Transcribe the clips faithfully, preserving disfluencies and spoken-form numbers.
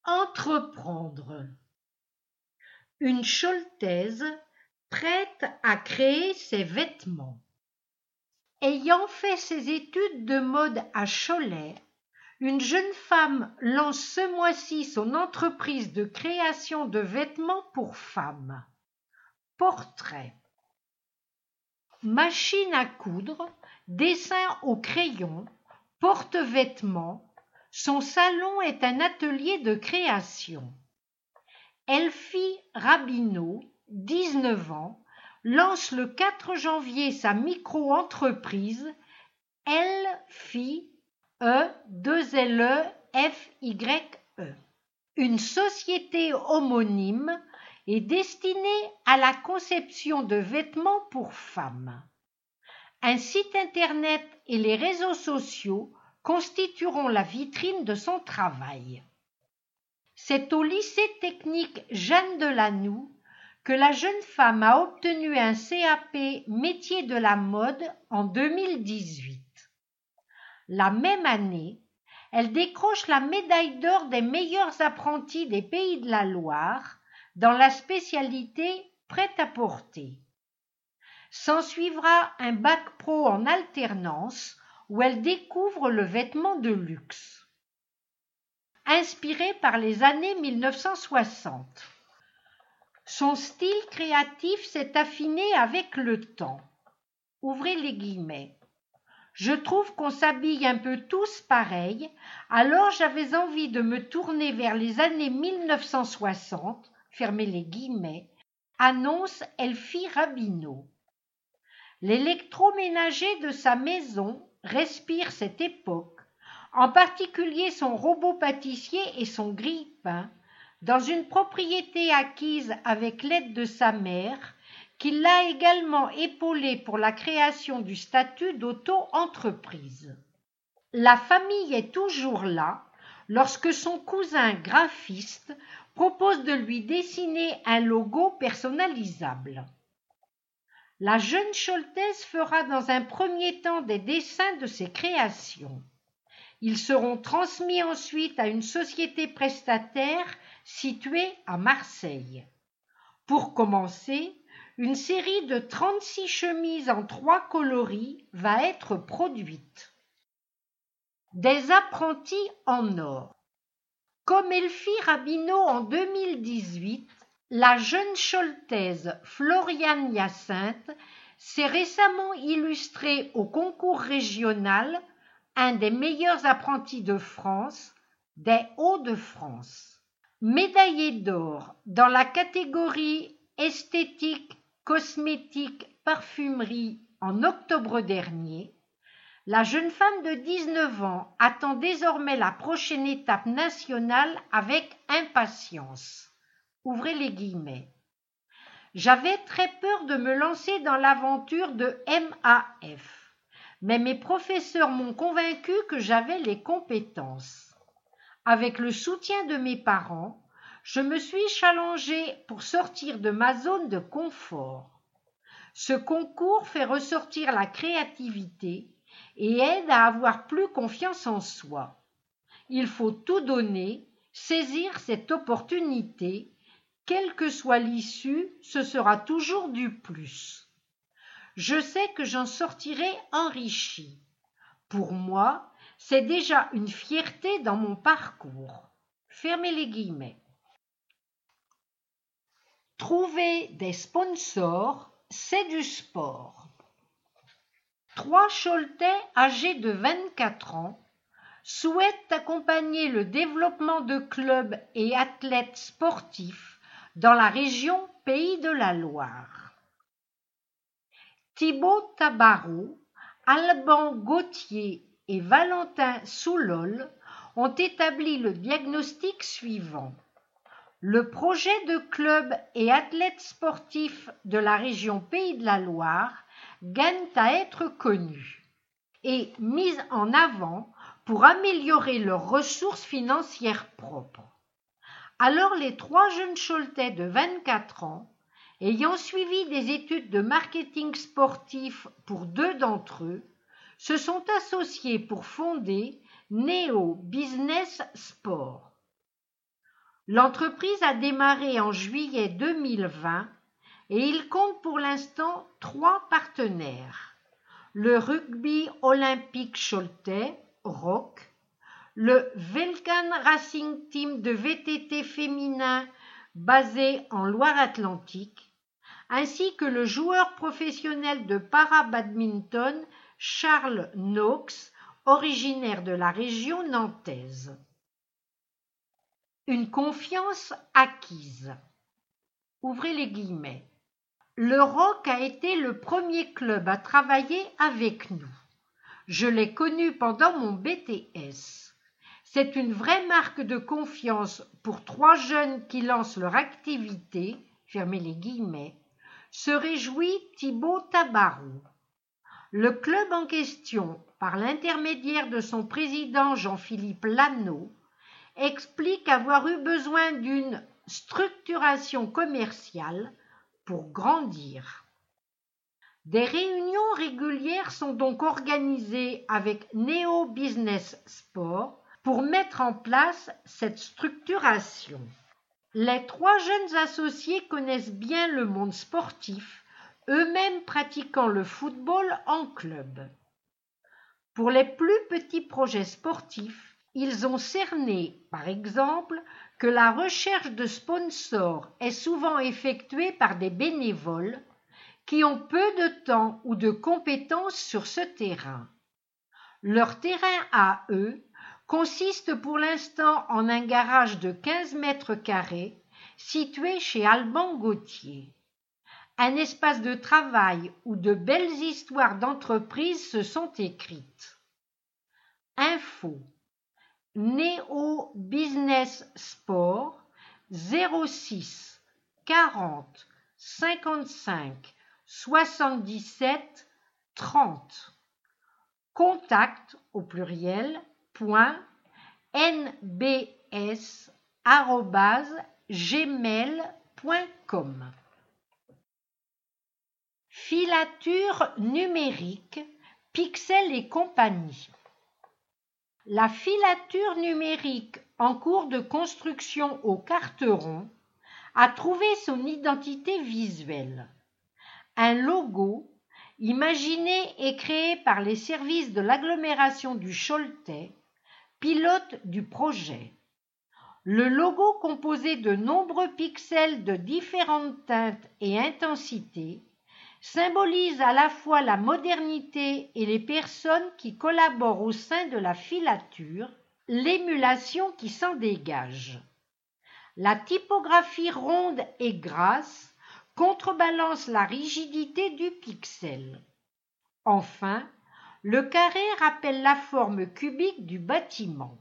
Entreprendre. Une Choltaise prête à créer ses vêtements. Ayant fait ses études de mode à Cholet, une jeune femme lance ce mois-ci son entreprise de création de vêtements pour femmes. Portrait. Machine à coudre, dessin au crayon, porte-vêtements, son salon est un atelier de création. Elfie Rabineau, dix-neuf ans, lance le quatre janvier sa micro-entreprise Elfie E deux L E F Y E. Une société homonyme est destinée à la conception de vêtements pour femmes. Un site internet et les réseaux sociaux constitueront la vitrine de son travail. C'est au lycée technique Jeanne Delanoux que la jeune femme a obtenu un C A P métier de la mode en deux mille dix-huit. La même année, elle décroche la médaille d'or des meilleurs apprentis des Pays de la Loire dans la spécialité prêt-à-porter. S'ensuivra un bac pro en alternance où elle découvre le vêtement de luxe. Inspirée par les années mille neuf cent soixante. Son style créatif s'est affiné avec le temps. Ouvrez les guillemets. Je trouve qu'on s'habille un peu tous pareil, alors j'avais envie de me tourner vers les années mille neuf cent soixante, fermez les guillemets, annonce Elfie Rabineau. L'électroménager de sa maison respire cette époque, en particulier son robot pâtissier et son grille-pain, dans une propriété acquise avec l'aide de sa mère, qui l'a également épaulé pour la création du statut d'auto-entreprise. La famille est toujours là lorsque son cousin graphiste propose de lui dessiner un logo personnalisable. La jeune Choltaise fera dans un premier temps des dessins de ses créations. Ils seront transmis ensuite à une société prestataire située à Marseille. Pour commencer, une série de trente-six chemises en trois coloris va être produite. Des apprentis en or. Comme Elfie Rabineau en deux mille dix-huit, la jeune Choltaise Floriane Hyacinthe s'est récemment illustrée au concours régional, un des meilleurs apprentis de France, des Hauts-de-France. Médaillée d'or dans la catégorie esthétique, cosmétique, parfumerie en octobre dernier, la jeune femme de dix-neuf ans attend désormais la prochaine étape nationale avec impatience. Ouvrez les guillemets. J'avais très peur de me lancer dans l'aventure de M A F, mais mes professeurs m'ont convaincu que j'avais les compétences. Avec le soutien de mes parents, je me suis challengée pour sortir de ma zone de confort. Ce concours fait ressortir la créativité et aide à avoir plus confiance en soi. Il faut tout donner, saisir cette opportunité. Quelle que soit l'issue, ce sera toujours du plus. Je sais que j'en sortirai enrichie. Pour moi, c'est déjà une fierté dans mon parcours. Fermez les guillemets. Trouver des sponsors, c'est du sport. Trois Choletais âgés de vingt-quatre ans souhaitent accompagner le développement de clubs et athlètes sportifs dans la région Pays de la Loire. Thibaut Tabarot, Alban Gauthier et Valentin Soulol ont établi le diagnostic suivant. Le projet de club et athlètes sportifs de la région Pays de la Loire gagne à être connu et mis en avant pour améliorer leurs ressources financières propres. Alors les trois jeunes Choletais de vingt-quatre ans, ayant suivi des études de marketing sportif pour deux d'entre eux, se sont associés pour fonder Néo Business Sport. L'entreprise a démarré en juillet deux mille vingt et il compte pour l'instant trois partenaires. Le Rugby Olympique Choletais, R O C, le Velcan Racing Team de V T T féminin basé en Loire-Atlantique, ainsi que le joueur professionnel de para-badminton Charles Knox, originaire de la région nantaise. Une confiance acquise. Ouvrez les guillemets. Le R O C a été le premier club à travailler avec nous. Je l'ai connu pendant mon B T S. C'est une vraie marque de confiance pour trois jeunes qui lancent leur activité, fermez les guillemets, se réjouit Thibaut Tabarou. Le club en question, par l'intermédiaire de son président Jean-Philippe Lannot, explique avoir eu besoin d'une structuration commerciale pour grandir. Des réunions régulières sont donc organisées avec Neo Business Sport pour mettre en place cette structuration. Les trois jeunes associés connaissent bien le monde sportif, eux-mêmes pratiquant le football en club. Pour les plus petits projets sportifs, ils ont cerné, par exemple, que la recherche de sponsors est souvent effectuée par des bénévoles qui ont peu de temps ou de compétences sur ce terrain. Leur terrain à eux consiste pour l'instant en un garage de quinze mètres carrés situé chez Alban Gauthier. Un espace de travail où de belles histoires d'entreprise se sont écrites. Info. Neo Business Sport zéro six quarante cinquante-cinq soixante-dix-sept trente. Contact au pluriel point nbs arobase gmail point com. Filature numérique, Pixel et compagnie. La filature numérique en cours de construction au Carteron a trouvé son identité visuelle. Un logo, imaginé et créé par les services de l'agglomération du Choletais, pilote du projet. Le logo composé de nombreux pixels de différentes teintes et intensités symbolise à la fois la modernité et les personnes qui collaborent au sein de la filature, l'émulation qui s'en dégage. La typographie ronde et grasse contrebalance la rigidité du pixel. Enfin, le carré rappelle la forme cubique du bâtiment.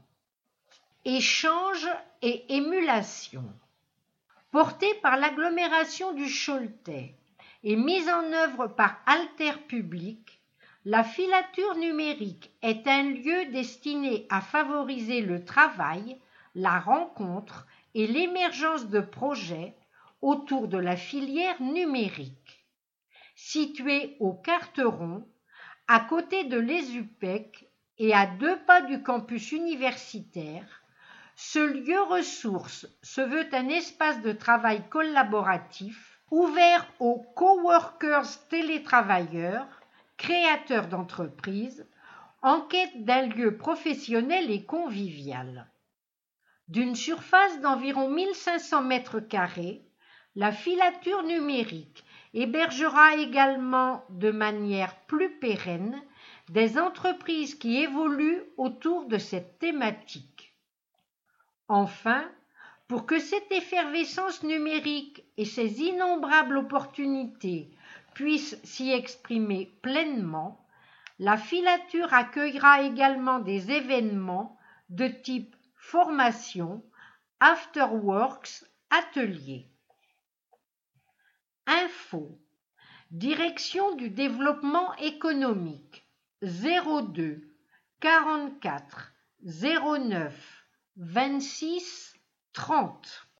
Échange et émulation. Porté par l'agglomération du Choletais et mise en œuvre par Alter Public, la filature numérique est un lieu destiné à favoriser le travail, la rencontre et l'émergence de projets autour de la filière numérique. Situé au Carteron, à côté de l'ESUPEC et à deux pas du campus universitaire, ce lieu ressource se veut un espace de travail collaboratif ouvert aux coworkers télétravailleurs, créateurs d'entreprises, en quête d'un lieu professionnel et convivial. D'une surface d'environ mille cinq cents mètres carrés, la filature numérique hébergera également de manière plus pérenne des entreprises qui évoluent autour de cette thématique. Enfin, pour que cette effervescence numérique et ses innombrables opportunités puissent s'y exprimer pleinement, la filature accueillera également des événements de type formation, afterworks, ateliers. Info. Direction du développement économique zéro deux quarante-quatre zéro neuf vingt-six trente.